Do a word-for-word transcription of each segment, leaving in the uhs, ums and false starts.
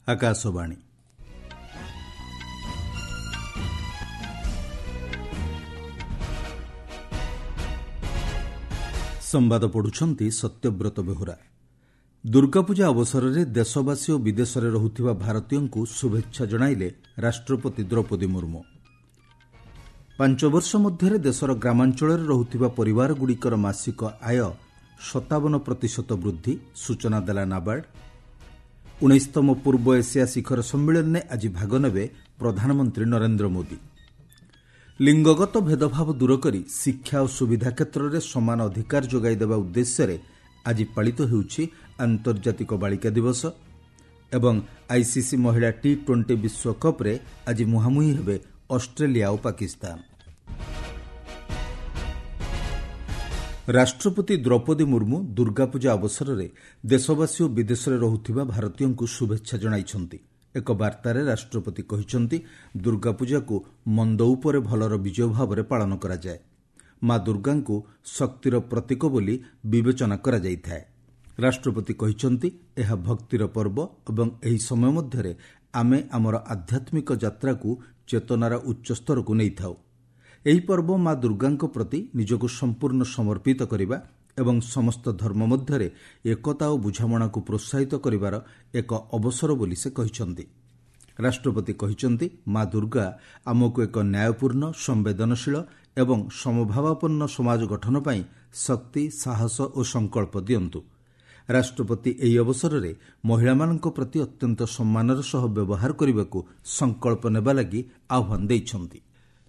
ଆକାଶବାଣୀ। ସମ୍ବାଦ ପଢୁଛନ୍ତି ସତ୍ୟବ୍ରତ ବେହୁରା। ଦୁର୍ଗାପୂଜା ଅବସରରେ ଦେଶବାସୀ ଓ ବିଦେଶରେ ରହୁଥିବା ଭାରତୀୟଙ୍କୁ ଶୁଭେଚ୍ଛା ଜଣାଇଲେ ରାଷ୍ଟ୍ରପତି ଦ୍ରୌପଦୀ ମୁର୍ମୁ। ପାଞ୍ଚ ବର୍ଷ ମଧ୍ୟରେ ଦେଶର ଗ୍ରାମାଞ୍ଚଳରେ ରହୁଥିବା ପରିବାରଗୁଡ଼ିକର ମାସିକ ଆୟ ସତାବନ ପ୍ରତିଶତ ବୃଦ୍ଧି, ସୂଚନା ଦେଲା ନାବାର୍ଡ। ଉଣେଇଶତମ ପୂର୍ବ ଏସିଆ ଶିଖର ସମ୍ମିଳନୀରେ ଆଜି ଭାଗ ନେବେ ପ୍ରଧାନମନ୍ତ୍ରୀ ନରେନ୍ଦ୍ର ମୋଦି। ଲିଙ୍ଗଗତ ଭେଦଭାବ ଦୂର କରି ଶିକ୍ଷା ଓ ସୁବିଧା କ୍ଷେତ୍ରରେ ସମାନ ଅଧିକାର ଯୋଗାଇ ଦେବା ଉଦ୍ଦେଶ୍ୟରେ ଆଜି ପାଳିତ ହେଉଛି ଆନ୍ତର୍ଜାତିକ ବାଳିକା ଦିବସ ଏବଂ ଆଇସିସି ମହିଳା ଟି ଟ୍ୱେଣ୍ଟି ବିଶ୍ୱକପ୍ରେ ଆଜି ମୁହାଁମୁହିଁ ହେବେ ଅଷ୍ଟ୍ରେଲିଆ ଓ ପାକିସ୍ତାନ। ରାଷ୍ଟ୍ରପତି ଦ୍ରୌପଦୀ ମୁର୍ମୁ ଦୁର୍ଗାପୂଜା ଅବସରରେ ଦେଶବାସୀ ଓ ବିଦେଶରେ ରହୁଥିବା ଭାରତୀୟଙ୍କୁ ଶୁଭେଚ୍ଛା ଜଣାଇଛନ୍ତି। ଏକ ବାର୍ତ୍ତାରେ ରାଷ୍ଟ୍ରପତି କହିଛନ୍ତି, ଦୁର୍ଗାପୂଜାକୁ ମନ୍ଦ ଉପରେ ଭଲର ବିଜୟ ଭାବରେ ପାଳନ କରାଯାଏ। ମା ଦୁର୍ଗାଙ୍କୁ ଶକ୍ତିର ପ୍ରତୀକ ବୋଲି ବିବେଚନା କରାଯାଇଥାଏ। ରାଷ୍ଟ୍ରପତି କହିଛନ୍ତି, ଏହା ଭକ୍ତିର ପର୍ବ ଏବଂ ଏହି ସମୟ ମଧ୍ୟରେ ଆମେ ଆମର ଆଧ୍ୟାତ୍ମିକ ଯାତ୍ରାକୁ ଚେତନାର ଉଚ୍ଚସ୍ତରକୁ ନେଇଥାଉ। ଏହି ପର୍ବ ମା ଦୁର୍ଗାଙ୍କ ପ୍ରତି ନିଜକୁ ସମ୍ପୂର୍ଣ୍ଣ ସମର୍ପିତ କରିବା ଏବଂ ସମସ୍ତ ଧର୍ମ ମଧ୍ୟରେ ଏକତା ଓ ବୁଝାମଣାକୁ ପ୍ରୋତ୍ସାହିତ କରିବାର ଏକ ଅବସର ବୋଲି ସେ କହିଛନ୍ତି। ରାଷ୍ଟ୍ରପତି କହିଛନ୍ତି, ମା ଦୁର୍ଗା ଆମକୁ ଏକ ନ୍ୟାୟପୂର୍ଣ୍ଣ, ସମ୍ବେଦନଶୀଳ ଏବଂ ସମଭାବାପନ୍ନ ସମାଜ ଗଠନ ପାଇଁ ଶକ୍ତି, ସାହସ ଓ ସଂକଳ୍ପ ଦିଅନ୍ତୁ। ରାଷ୍ଟ୍ରପତି ଏହି ଅବସରରେ ମହିଳାମାନଙ୍କ ପ୍ରତି ଅତ୍ୟନ୍ତ ସମ୍ମାନର ସହ ବ୍ୟବହାର କରିବାକୁ ସଂକଳ୍ପ ନେବା ଲାଗି ଆହ୍ୱାନ ଦେଇଛନ୍ତି।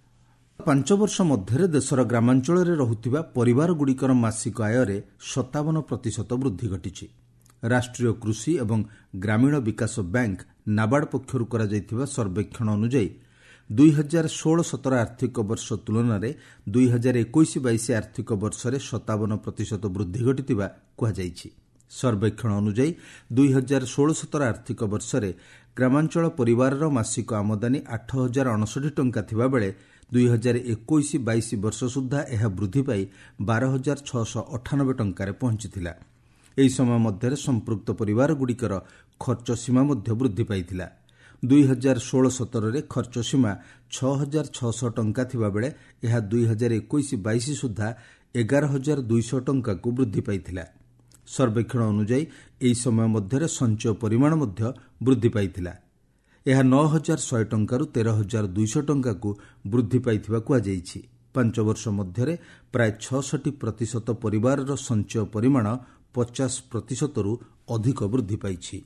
ପାଞ୍ଚ ବର୍ଷ ମଧ୍ୟରେ ଦେଶର ଗ୍ରାମାଞ୍ଚଳରେ ରହୁଥିବା ପରିବାରଗୁଡ଼ିକର ମାସିକ ଆୟରେ ସତାବନ ପ୍ରତିଶତ ବୃଦ୍ଧି ଘଟିଛି। ରାଷ୍ଟ୍ରୀୟ କୃଷି ଏବଂ ଗ୍ରାମୀଣ ବିକାଶ ବ୍ୟାଙ୍କ ନାବାର୍ଡ ପକ୍ଷରୁ କରାଯାଇଥିବା ସର୍ବେକ୍ଷଣ ଅନୁଯାୟୀ ଦୁଇ ହଜାର ଷୋହଳ ସତର ଆର୍ଥିକ ବର୍ଷ ତୁଳନାରେ ଦୁଇ ହଜାର ଏକୋଇଶ ବାଇଶ ଆର୍ଥିକ ବର୍ଷରେ ସତାବନ ପ୍ରତିଶତ ବୃଦ୍ଧି ଘଟିଥିବା କୁହାଯାଇଛି। ସର୍ବେକ୍ଷଣ ଅନୁଯାୟୀ ଦୁଇ ହଜାର ଷୋହଳ ସତର ଆର୍ଥିକ ବର୍ଷରେ ଗ୍ରାମାଞ୍ଚଳ ପରିବାରର ମାସିକ ଆମଦାନୀ ଆଠ ହଜାର ଅଣଷଠି ଟଙ୍କା ଥିବାବେଳେ ଦୁଇ ହଜାର ଏକୋଇଶ ବାଇଶ ବର୍ଷ ସୁଦ୍ଧା ଏହା ବୃଦ୍ଧି ପାଇ ବାର ହଜାର ଛଅଶହ ଅଠାନବେ ଟଙ୍କାରେ ପହଞ୍ଚିଥିଲା। ଏହି ସମୟ ମଧ୍ୟରେ ସମ୍ପୃକ୍ତ ପରିବାରଗୁଡ଼ିକର ଖର୍ଚ୍ଚ ସୀମା ମଧ୍ୟ ବୃଦ୍ଧି ପାଇଥିଲା। ଦୁଇ ହଜାର ଷୋହଳ ସତରରେ ଖର୍ଚ୍ଚ ସୀମା ଛଅ ହଜାର ଛଅଶହ ଟଙ୍କା ଥିବାବେଳେ ଏହା ଦୁଇ ହଜାର ଏକୋଇଶ ବାଇଶ ସୁଦ୍ଧା ଏଗାର ହଜାର ଦୁଇଶହ ଟଙ୍କାକୁ ବୃଦ୍ଧି ପାଇଥିଲା। ସର୍ବେକ୍ଷଣ ଅନୁଯାୟୀ ଏହି ସମୟ ମଧ୍ୟରେ ସଞ୍ଚୟ ପରିମାଣ ମଧ୍ୟ ବୃଦ୍ଧି ପାଇଥିଲା। ଏହା ନଅ ହଜାର ଶହେ ଟଙ୍କାରୁ ତେର ହଜାର ଦୁଇଶହ ଟଙ୍କାକୁ ବୃଦ୍ଧି ପାଇଥିବା କୁହାଯାଇଛି। ପାଞ୍ଚ ବର୍ଷ ମଧ୍ୟରେ ପ୍ରାୟ ଛଅଷଠି ପ୍ରତିଶତ ପରିବାରର ସଞ୍ଚୟ ପରିମାଣ ପଚାଶ ପ୍ରତିଶତରୁ ଅଧିକ ବୃଦ୍ଧି ପାଇଛି।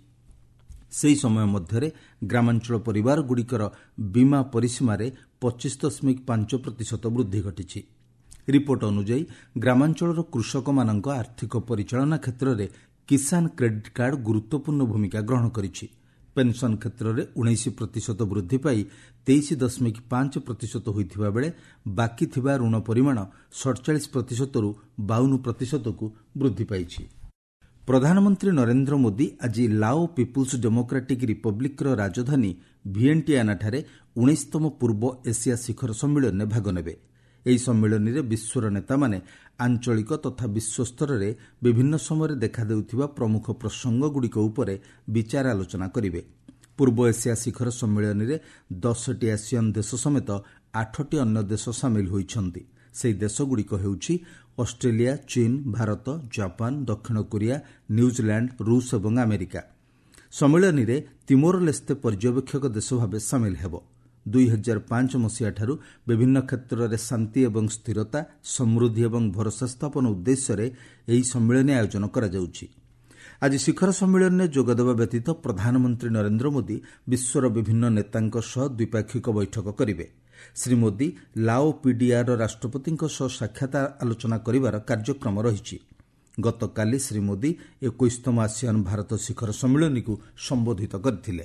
ସେହି ସମୟ ମଧ୍ୟରେ ଗ୍ରାମାଞ୍ଚଳ ପରିବାରଗୁଡ଼ିକର ବୀମା ପରିସୀମାରେ ପଚିଶ ଦଶମିକ ପାଞ୍ଚ ପ୍ରତିଶତ ବୃଦ୍ଧି ଘଟିଛି। ରିପୋର୍ଟ ଅନୁଯାୟୀ ଗ୍ରାମାଞ୍ଚଳର କୃଷକମାନଙ୍କ ଆର୍ଥିକ ପରିଚାଳନା କ୍ଷେତ୍ରରେ କିଷାନ କ୍ରେଡିଟ୍ କାର୍ଡ ଗୁରୁତ୍ୱପୂର୍ଣ୍ଣ ଭୂମିକା ଗ୍ରହଣ କରିଛି। ପେନ୍ସନ୍ କ୍ଷେତ୍ରରେ ଉଣେଇଶ ପ୍ରତିଶତ ବୃଦ୍ଧି ପାଇ ତେଇଶ ଦଶମିକ ପାଞ୍ଚ ପ୍ରତିଶତ ହୋଇଥିବା ବେଳେ ବାକି ଥିବା ଋଣ ପରିମାଣ ସତଚାଳିଶ ପ୍ରତିଶତରୁ ବାଉନ ପ୍ରତିଶତକୁ ବୃଦ୍ଧି ପାଇଛି। ପ୍ରଧାନମନ୍ତ୍ରୀ ନରେନ୍ଦ୍ର ମୋଦି ଆଜି ଲାଓ ପିପୁଲ୍ସ ଡେମୋକ୍ରାଟିକ୍ ରିପବ୍ଲିକ୍ର ରାଜଧାନୀ ଭିଏଣ୍ଟିଆନାଠାରେ ଉଣେଇଶତମ ପୂର୍ବ ଏସିଆ ଶିଖର ସମ୍ମିଳନୀରେ ଭାଗ ନେବେ। ଏହି ସମ୍ମିଳନୀରେ ବିଶ୍ୱର ନେତାମାନେ ଆଞ୍ଚଳିକ ତଥା ବିଶ୍ୱସ୍ତରରେ ବିଭିନ୍ନ ସମୟରେ ଦେଖାଦେଉଥିବା ପ୍ରମୁଖ ପ୍ରସଙ୍ଗଗୁଡ଼ିକ ଉପରେ ବିଚାର ଆଲୋଚନା କରିବେ। ପୂର୍ବ ଏସିଆ ଶିଖର ସମ୍ମିଳନୀରେ ଦଶଟି ଆସିଆନ୍ ଦେଶ ସମେତ ଆଠଟି ଅନ୍ୟ ଦେଶ ସାମିଲ ହୋଇଛନ୍ତି। ସେହି ଦେଶଗୁଡ଼ିକ ହେଉଛି ଅଷ୍ଟ୍ରେଲିଆ, ଚୀନ, ଭାରତ, ଜାପାନ, ଦକ୍ଷିଣ କୋରିଆ, ନ୍ୟୁଜିଲ୍ୟାଣ୍ଡ, ରୁଷ ଏବଂ ଆମେରିକା। ସମ୍ମିଳନୀରେ ତିମୋର ଲେସ୍ତେ ପର୍ଯ୍ୟବେକ୍ଷକ ଦେଶ ଭାବେ ସାମିଲ ହେବ। ଦୁଇ ହଜାର ପାଞ୍ଚ ମସିହାଠାରୁ ବିଭିନ୍ନ କ୍ଷେତ୍ରରେ ଶାନ୍ତି ଏବଂ ସ୍ଥିରତା, ସମୃଦ୍ଧି ଏବଂ ଭରସା ସ୍ଥାପନ ଉଦ୍ଦେଶ୍ୟରେ ଏହି ସମ୍ମିଳନୀ ଆୟୋଜନ କରାଯାଉଛି। ଆଜି ଶିଖର ସମ୍ମିଳନୀରେ ଯୋଗଦେବା ବ୍ୟତୀତ ପ୍ରଧାନମନ୍ତ୍ରୀ ନରେନ୍ଦ୍ର ମୋଦି ବିଶ୍ୱର ବିଭିନ୍ନ ନେତାଙ୍କ ସହ ଦ୍ୱିପାକ୍ଷିକ ବୈଠକ କରିବେ। ଶ୍ରୀ ମୋଦି ଲାଓ ପିଡିଆର୍ର ରାଷ୍ଟ୍ରପତିଙ୍କ ସହ ସାକ୍ଷାତ ଆଲୋଚନା କରିବାର କାର୍ଯ୍ୟକ୍ରମ ରହିଛି। ଗତକାଲି ଶ୍ରୀ ମୋଦି ଏକୋଇଶତମ ଆସିଆନ୍ ଭାରତ ଶିଖର ସମ୍ମିଳନୀକୁ ସମ୍ବୋଧିତ କରିଥିଲେ।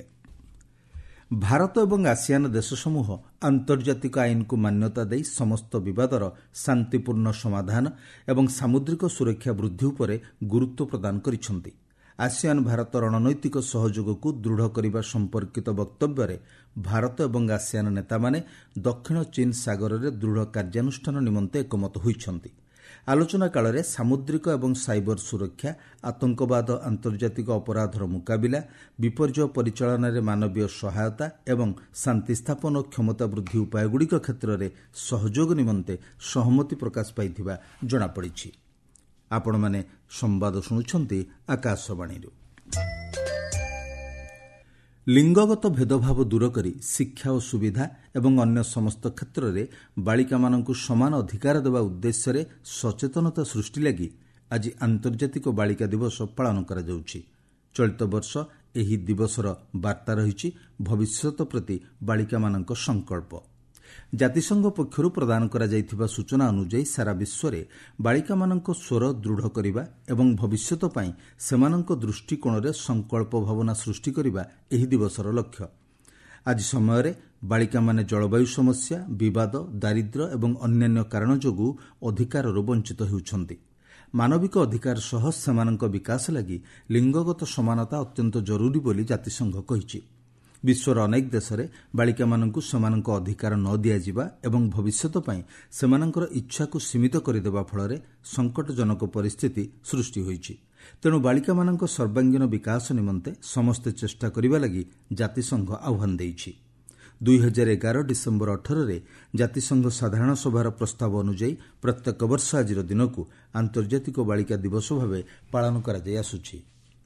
ଭାରତ ଏବଂ ଆସିଆନ୍ ଦେଶ ସମୂହ ଆନ୍ତର୍ଜାତିକ ଆଇନକୁ ମାନ୍ୟତା ଦେଇ ସମସ୍ତ ବିବାଦର ଶାନ୍ତିପୂର୍ଣ୍ଣ ସମାଧାନ ଏବଂ ସାମୁଦ୍ରିକ ସୁରକ୍ଷା ବୃଦ୍ଧି ଉପରେ ଗୁରୁତ୍ୱ ପ୍ରଦାନ କରିଛନ୍ତି। ଆସିଆନ୍ ଭାରତ ରଣନୈତିକ ସହଯୋଗକୁ ଦୃଢ଼ କରିବା ସମ୍ପର୍କିତ ବକ୍ତବ୍ୟରେ ଭାରତ ଏବଂ ଆସିଆନ୍ ନେତାମାନେ ଦକ୍ଷିଣ ଚୀନ ସାଗରରେ ଦୃଢ଼ କାର୍ଯ୍ୟାନୁଷ୍ଠାନ ନିମନ୍ତେ ଏକମତ ହୋଇଛନ୍ତି। ଆଲୋଚନା କାଳରେ ସାମୁଦ୍ରିକ ଏବଂ ସାଇବର ସୁରକ୍ଷା, ଆତଙ୍କବାଦ, ଆନ୍ତର୍ଜାତିକ ଅପରାଧର ମୁକାବିଲା, ବିପର୍ଯ୍ୟୟ ପରିଚାଳନାରେ ମାନବୀୟ ସହାୟତା ଏବଂ ଶାନ୍ତି ସ୍ଥାପନ ଓ କ୍ଷମତା ବୃଦ୍ଧି ଉପାୟଗୁଡ଼ିକ କ୍ଷେତ୍ରରେ ସହଯୋଗ ନିମନ୍ତେ ସହମତି ପ୍ରକାଶ ପାଇଥିବା ଜଣାପଡ଼ିଛି। ଆପଣମାନେ ସମ୍ବାଦ ଶୁଣୁଛନ୍ତି ଆକାଶବାଣୀରୁ। ଲିଙ୍ଗଗତ ଭେଦଭାବ ଦୂର କରି ଶିକ୍ଷା ଓ ସୁବିଧା ଏବଂ ଅନ୍ୟ ସମସ୍ତ କ୍ଷେତ୍ରରେ ବାଳିକାମାନଙ୍କୁ ସମାନ ଅଧିକାର ଦେବା ଉଦ୍ଦେଶ୍ୟରେ ସଚେତନତା ସୃଷ୍ଟି ଲାଗି ଆଜି ଆନ୍ତର୍ଜାତିକ ବାଳିକା ଦିବସ ପାଳନ କରାଯାଉଛି। ଚଳିତ ବର୍ଷ ଏହି ଦିବସର ବାର୍ତ୍ତା ରହିଛି ଭବିଷ୍ୟତ ପ୍ରତି ବାଳିକାମାନଙ୍କ ସଂକଳ୍ପ। ଜାତିସଂଘ ପକ୍ଷରୁ ପ୍ରଦାନ କରାଯାଇଥିବା ସୂଚନା ଅନୁଯାୟୀ ସାରା ବିଶ୍ୱରେ ବାଳିକାମାନଙ୍କ ସ୍ୱର ଦୃଢ଼ କରିବା ଏବଂ ଭବିଷ୍ୟତ ପାଇଁ ସେମାନଙ୍କ ଦୃଷ୍ଟିକୋଣରେ ସଂକଳ୍ପ ଭାବନା ସୃଷ୍ଟି କରିବା ଏହି ଦିବସର ଲକ୍ଷ୍ୟ। ଆଜି ସମୟରେ ବାଳିକାମାନେ ଜଳବାୟୁ ସମସ୍ୟା, ବିବାଦ, ଦାରିଦ୍ର୍ୟ ଏବଂ ଅନ୍ୟାନ୍ୟ କାରଣ ଯୋଗୁଁ ଅଧିକାରରୁ ବଞ୍ଚିତ ହେଉଛନ୍ତି। ମାନବିକ ଅଧିକାର ସହ ସେମାନଙ୍କ ବିକାଶ ଲାଗି ଲିଙ୍ଗଗତ ସମାନତା ଅତ୍ୟନ୍ତ ଜରୁରୀ ବୋଲି ଜାତିସଂଘ କହିଛି। ବିଶ୍ୱର ଅନେକ ଦେଶରେ ବାଳିକାମାନଙ୍କୁ ସେମାନଙ୍କ ଅଧିକାର ନ ଦିଆଯିବା ଏବଂ ଭବିଷ୍ୟତ ପାଇଁ ସେମାନଙ୍କର ଇଚ୍ଛାକୁ ସୀମିତ କରିଦେବା ଫଳରେ ସଙ୍କଟଜନକ ପରିସ୍ଥିତି ସୃଷ୍ଟି ହୋଇଛି। ତେଣୁ ବାଳିକାମାନଙ୍କ ସର୍ବାଙ୍ଗୀନ ବିକାଶ ନିମନ୍ତେ ସମସ୍ତେ ଚେଷ୍ଟା କରିବା ଲାଗି ଜାତିସଂଘ ଆହ୍ୱାନ ଦେଇଛି। ଦୁଇ ହଜାର ଏଗାର ଡିସେମ୍ବର ଅଠରରେ ଜାତିସଂଘ ସାଧାରଣ ସଭାର ପ୍ରସ୍ତାବ ଅନୁଯାୟୀ ପ୍ରତ୍ୟେକ ବର୍ଷ ଆଜିର ଦିନକୁ ଆନ୍ତର୍ଜାତିକ ବାଳିକା ଦିବସ ଭାବେ ପାଳନ କରାଯାଇ ଆସୁଛି।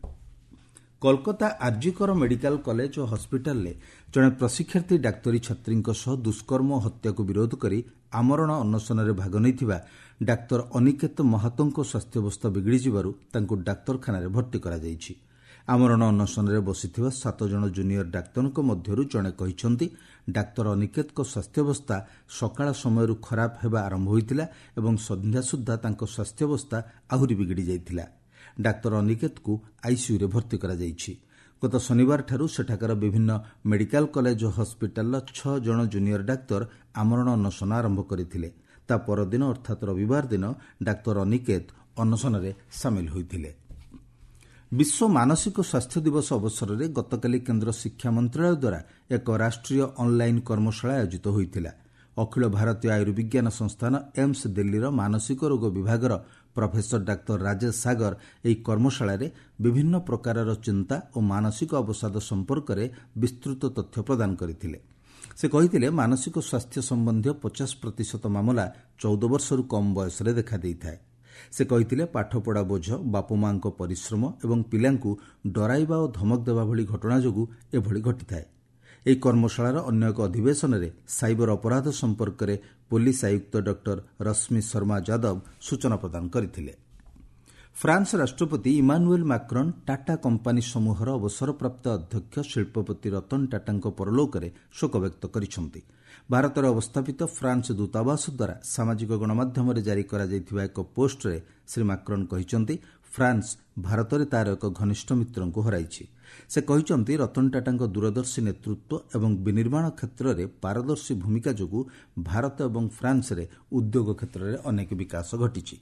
କୋଲକାତା ଆର୍ଜିକର ମେଡିକାଲ କଲେଜ ଓ ହସ୍ପିଟାଲରେ ଜଣେ ପ୍ରଶିକ୍ଷାର୍ଥୀ ଡାକ୍ତରୀ ଛାତ୍ରୀଙ୍କ ସହ ଦୁଷ୍କର୍ମ ଓ ହତ୍ୟାକୁ ବିରୋଧ କରି ଆମରଣ ଅନଶନରେ ଭାଗ ନେଇଥିବା ଡାକ୍ତର ଅନିକେତ ମହାତୋଙ୍କ ସ୍ୱାସ୍ଥ୍ୟାବସ୍ଥା ବିଗିଡ଼ିଯିବାରୁ ତାଙ୍କୁ ଡାକ୍ତରଖାନାରେ ଭର୍ତ୍ତି କରାଯାଇଛି। ଆମରଣ ଅନଶନରେ ବସିଥିବା ସାତ ଜଣ ଜୁନିୟର ଡାକ୍ତରଙ୍କ ମଧ୍ୟରୁ ଜଣେ କହିଛନ୍ତି, ଡାକ୍ତର ଅନିକେତଙ୍କ ସ୍ୱାସ୍ଥ୍ୟାବସ୍ଥା ସକାଳ ସମୟରୁ ଖରାପ ହେବା ଆରମ୍ଭ ହୋଇଥିଲା ଏବଂ ସନ୍ଧ୍ୟା ସୁଦ୍ଧା ତାଙ୍କ ସ୍ୱାସ୍ଥ୍ୟାବସ୍ଥା ଆହୁରି ବିଗିଡ଼ି ଯାଇଥିଲା। ଡାକ୍ତର ଅନିକେତଙ୍କୁ ଆଇସିୟୁରେ ଭର୍ତ୍ତି କରାଯାଇଛି। ଗତ ଶନିବାରଠାରୁ ସେଠାକାର ବିଭିନ୍ନ ମେଡିକାଲ କଲେଜ ଓ ହସ୍ପିଟାଲର ଛଅ ଜଣ ଜୁନିୟର ଡାକ୍ତର ଆମରଣ ଅନଶନ ଆରମ୍ଭ କରିଥିଲେ। ତା ପରଦିନ ଅର୍ଥାତ୍ ରବିବାର ଦିନ ଡାକ୍ତର ଅନିକେତ ଅନଶନରେ ସାମିଲ ହୋଇଥିଲେ। ବିଶ୍ୱ ମାନସିକ ସ୍ୱାସ୍ଥ୍ୟ ଦିବସ ଅବସରରେ ଗତକାଲି କେନ୍ଦ୍ର ଶିକ୍ଷା ମନ୍ତ୍ରଣାଳୟ ଦ୍ୱାରା ଏକ ରାଷ୍ଟ୍ରୀୟ ଅନ୍ଲାଇନ୍ କର୍ମଶାଳା ଆୟୋଜିତ ହୋଇଥିଲା। ଅଖିଳ ଭାରତୀୟ ଆୟୁର୍ବିଜ୍ଞାନ ସଂସ୍ଥାନ ଏମ୍ସ ଦିଲ୍ଲୀର ମାନସିକ ରୋଗ ବିଭାଗର ପ୍ରଫେସର ଡାକ୍ତର ରାଜେଶ ସାଗର ଏହି କର୍ମଶାଳାରେ ବିଭିନ୍ନ ପ୍ରକାରର ଚିନ୍ତା ଓ ମାନସିକ ଅବସାଦ ସମ୍ପର୍କରେ ବିସ୍ତୃତ ତଥ୍ୟ ପ୍ରଦାନ କରିଥିଲେ। ସେ କହିଥିଲେ, ମାନସିକ ସ୍ୱାସ୍ଥ୍ୟ ସମ୍ବନ୍ଧୀୟ ପଚାଶ ପ୍ରତିଶତ ମାମଲା ଚଉଦ ବର୍ଷରୁ କମ୍ ବୟସରେ ଦେଖାଦେଇଥାଏ। ସେ କହିଥିଲେ, ପାଠପଢ଼ା ବୋଝ, ବାପମାଙ୍କ ପରିଶ୍ରମ ଏବଂ ପିଲାଙ୍କୁ ଡରାଇବା ଓ ଧମକ ଦେବା ଭଳି ଘଟଣା ଯୋଗୁଁ ଏଭଳି ଘଟିଥାଏ। ଏହି କର୍ମଶାଳାର ଅନ୍ୟ ଏକ ଅଧିବେଶନରେ ସାଇବର ଅପରାଧ ସମ୍ପର୍କରେ ପୋଲିସ ଆୟୁକ୍ତ ଡକ୍ଟର ରଶ୍ମି ଶର୍ମା ଯାଦବ ସୂଚନା ପ୍ରଦାନ କରିଥିଲେ। ଫ୍ରାନ୍ସ ରାଷ୍ଟ୍ରପତି ଇମାନୁଏଲ୍ ମାକ୍ରନ୍ ଟାଟା କମ୍ପାନୀ ସମୂହର ଅବସରପ୍ରାପ୍ତ ଅଧ୍ୟକ୍ଷ ଶିଳ୍ପପତି ରତନ ଟାଟାଙ୍କ ପରଲୋକରେ ଶୋକ ବ୍ୟକ୍ତ କରିଛନ୍ତି। ଭାରତରେ ଅବସ୍ଥାପିତ ଫ୍ରାନ୍ସ ଦୂତାବାସ ଦ୍ୱାରା ସାମାଜିକ ଗଣମାଧ୍ୟମରେ ଜାରି କରାଯାଇଥିବା ଏକ ପୋଷ୍ଟରେ ଶ୍ରୀ ମାକ୍ରନ୍ କହିଛନ୍ତି, ଫ୍ରାନ୍ସ ଭାରତରେ ତାର ଏକ ଘନିଷ୍ଠ ମିତ୍ରଙ୍କୁ ହରାଇଛି। ସେ କହିଛନ୍ତି, ରତନ ଟାଟାଙ୍କ ଦୂରଦର୍ଶୀ ନେତୃତ୍ୱ ଏବଂ ବିନିର୍ମାଣ କ୍ଷେତ୍ରରେ ପାରଦର୍ଶୀ ଭୂମିକା ଯୋଗୁଁ ଭାରତ ଏବଂ ଫ୍ରାନ୍ସରେ ଉଦ୍ୟୋଗ କ୍ଷେତ୍ରରେ ଅନେକ ବିକାଶ ଘଟିଛି।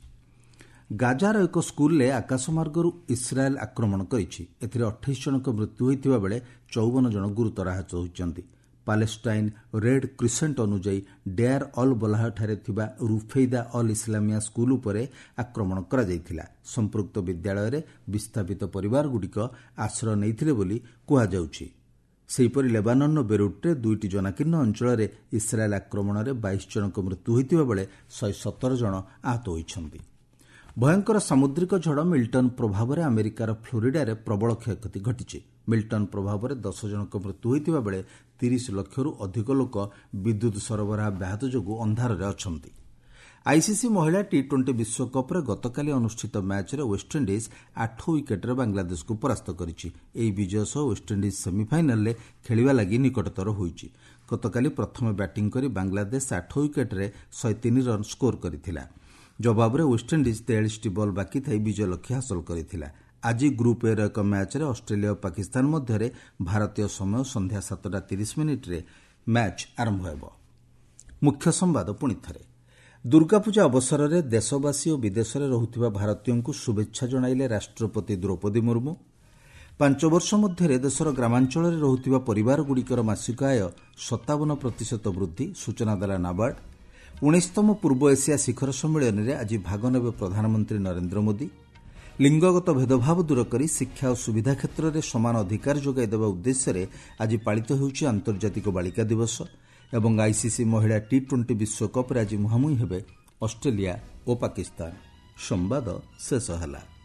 ଗାଜାର ଏକ ସ୍କୁଲରେ ଆକାଶମାର୍ଗରୁ ଇସ୍ରାଏଲ୍ ଆକ୍ରମଣ କରିଛି। ଏଥିରେ ଅଠେଇଶ ଜଣଙ୍କ ମୃତ୍ୟୁ ହୋଇଥିବା ବେଳେ ଚଉବନ ଜଣ ଗୁରୁତର ଆହତ ହୋଇଛନ୍ତି। ପାଲେଷ୍ଟାଇନ୍ ରେଡ୍ କ୍ରିସେଣ୍ଟ ଅନୁଯାୟୀ ଡେୟାର ଅଲ୍ ବଲାହଠାରେ ଥିବା ରୁଫେଇଦା ଅଲ୍ ଇସଲାମିଆ ସ୍କୁଲ ଉପରେ ଆକ୍ରମଣ କରାଯାଇଥିଲା। ସମ୍ପୃକ୍ତ ବିଦ୍ୟାଳୟରେ ବିସ୍ଥାପିତ ପରିବାରଗୁଡ଼ିକ ଆଶ୍ରୟ ନେଇଥିଲେ ବୋଲି କୁହାଯାଉଛି। ସେହିପରି ଲେବାନନ୍ର ବେରୁଟ୍ରେ ଦୁଇଟି ଜନାକୀର୍ଣ୍ଣ ଅଞ୍ଚଳରେ ଇସ୍ରାଏଲ୍ ଆକ୍ରମଣରେ ବାଇଶ ଜଣଙ୍କ ମୃତ୍ୟୁ ହୋଇଥିବା ବେଳେ ଶହେ ସତର ଜଣ ଆହତ ହୋଇଛନ୍ତି। ଭୟଙ୍କର ସାମୁଦ୍ରିକ ଝଡ଼ ମିଲ୍ଟନ ପ୍ରଭାବରେ ଆମେରିକାର ଫ୍ଲୋରିଡାରେ ପ୍ରବଳ କ୍ଷୟକ୍ଷତି ଘଟିଛି। ମିଲ୍ଟନ ପ୍ରଭାବରେ ଦଶ ଜଣଙ୍କ ମୃତ୍ୟୁ ହୋଇଥିବା ବେଳେ ତିରିଶ ଲକ୍ଷରୁ ଅଧିକ ଲୋକ ବିଦ୍ୟୁତ୍ ସରବରାହ ବ୍ୟାହତ ଯୋଗୁଁ ଅନ୍ଧାରରେ ଅଛନ୍ତି। ଆଇସିସି ମହିଳା ଟି ଟ୍ୱେଣ୍ଟି ବିଶ୍ୱକପ୍ରେ ଗତକାଲି ଅନୁଷ୍ଠିତ ମ୍ୟାଚ୍ରେ ୱେଷ୍ଟଇଣ୍ଡିଜ୍ ଆଠ ୱିକେଟ୍ରେ ବାଂଲାଦେଶକୁ ପରାସ୍ତ କରିଛି। ଏହି ବିଜୟ ସହ ୱେଷ୍ଟଇଣ୍ଡିଜ୍ ସେମିଫାଇନାଲ୍ରେ ଖେଳିବା ଲାଗି ନିକଟତର ହୋଇଛି। ଗତକାଲି ପ୍ରଥମେ ବ୍ୟାଟିଂ କରି ବାଂଲାଦେଶ ଆଠ ୱିକେଟ୍ରେ ଶହେ ତିନି ରନ୍ ସ୍କୋର କରିଥିଲା। ଜବାବରେ ୱେଷ୍ଟଇଣ୍ଡିଜ୍ ତେୟାଳିଶଟି ବଲ୍ ବାକି ଥାଇ ବିଜୟ ଲକ୍ଷ୍ୟ ହାସଲ କରିଥିଲା। ଆଜି ଗ୍ରୁପ୍ ଏ ର ଏକ ମ୍ୟାଚ୍ରେ ଅଷ୍ଟ୍ରେଲିଆ ଓ ପାକିସ୍ତାନ ମଧ୍ୟରେ ଭାରତୀୟ ସମୟ ସନ୍ଧ୍ୟା ସାତଟା ତିରିଶ ମିନିଟ୍ରେ ମ୍ୟାଚ୍ ଆରମ୍ଭ ହେବ। ମୁଖ୍ୟ ସମ୍ବାଦ ପୁଣି ଥରେ। ଦୁର୍ଗାପୂଜା ଅବସରରେ ଦେଶବାସୀ ଓ ବିଦେଶରେ ରହୁଥିବା ଭାରତୀୟଙ୍କୁ ଶୁଭେଚ୍ଛା ଜଣାଇଲେ ରାଷ୍ଟ୍ରପତି ଦ୍ରୌପଦୀ ମୁର୍ମୁ। ପାଞ୍ଚ ବର୍ଷ ମଧ୍ୟରେ ଦେଶର ଗ୍ରାମାଞ୍ଚଳରେ ରହୁଥିବା ପରିବାରଗୁଡ଼ିକର ମାସିକ ଆୟ ସତାବନ ପ୍ରତିଶତ ବୃଦ୍ଧି, ସୂଚନା ଦେଲା ନାବାର୍ଡ। ଉଣେଇଶତମ ପୂର୍ବ ଏସିଆ ଶିଖର ସମ୍ମିଳନୀରେ ଆଜି ଭାଗ ନେବେ ପ୍ରଧାନମନ୍ତ୍ରୀ ନରେନ୍ଦ୍ର ମୋଦି। ଲିଙ୍ଗଗତ ଭେଦଭାବ ଦୂର କରି ଶିକ୍ଷା ଓ ସୁବିଧା କ୍ଷେତ୍ରରେ ସମାନ ଅଧିକାର ଯୋଗାଇ ଦେବା ଉଦ୍ଦେଶ୍ୟରେ ଆଜି ପାଳିତ ହେଉଛି ଆନ୍ତର୍ଜାତିକ ବାଳିକା ଦିବସ ଏବଂ ଆଇସିସି ମହିଳା ଟି ଟ୍ୱେଣ୍ଟି ବିଶ୍ୱକପ୍ରେ ଆଜି ମୁହାଁମୁହିଁ ହେବେ ଅଷ୍ଟ୍ରେଲିଆ ଓ ପାକିସ୍ତାନ। ସମ୍ବାଦ ଶେଷ ହେଲା।